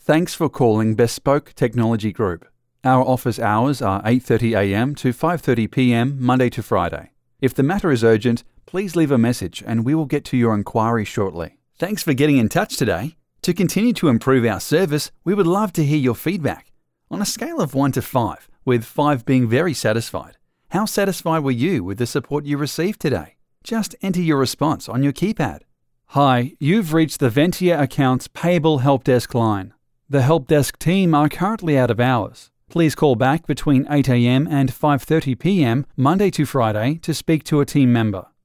Thanks for calling Bespoke Technology Group. Our office hours are 8:30am to 5:30pm Monday to Friday. If the matter is urgent, please leave a message and we will get to your inquiry shortly. Thanks for getting in touch today. To continue to improve our service, we would love to hear your feedback. On a scale of 1 to 5, with 5 being very satisfied, how satisfied were you with the support you received today? Just enter your response on your keypad. Hi, you've reached the Ventia Accounts Payable Help Desk line. The Help Desk team are currently out of hours. Please call back between 8am and 5:30pm Monday to Friday to speak to a team member.